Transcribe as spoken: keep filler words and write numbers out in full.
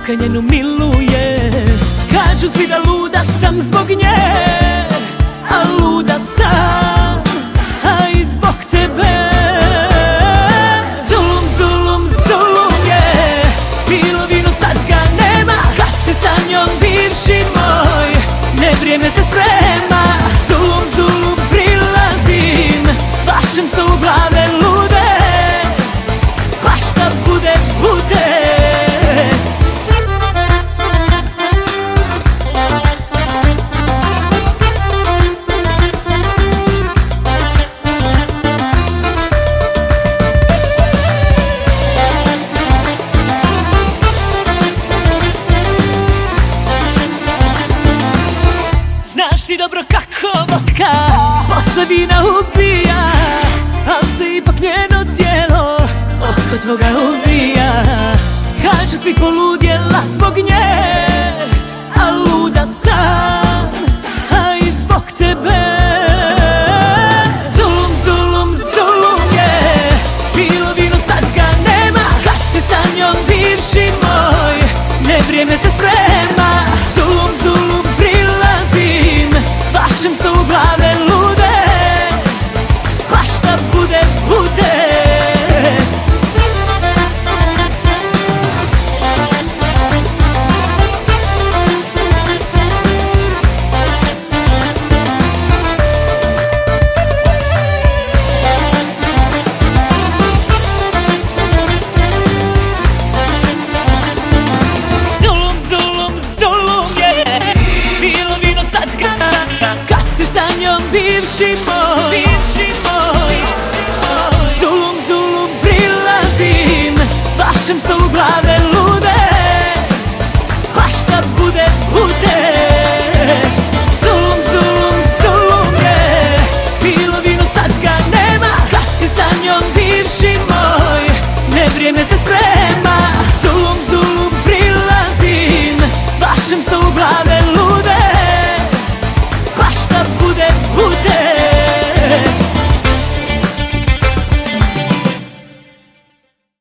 neka njenu miluje. Kažu svi da luda sam zbog nje, a luda sam, a i zbog tebe. Zulum, zulum, zulum je, bilo vino sad ga nema. Kad si sa njom bivši moj, ne vrijeme se sprema. Zulum, zulum, prilazim vašem stolu glave lude, pa šta bude, bude. Znaš ti dobro kako vodka posle vina ubija, al se ipak njeno tijelo oko toga ubija. Kažu svi poludjela zbog nje, a luda sam, a i zbog tebe. Zulum, zulum, zulum je, bilo vino sad ga nema. Kad si sa njom bivši moj, ne vrijeme se sprema. Zulum, zulum, prilazim vašem stolu glave lude, pa šta bude, bude. Zulum, zulum, zulum je, bilo vino sad ga, kad si sa njom bivši moj,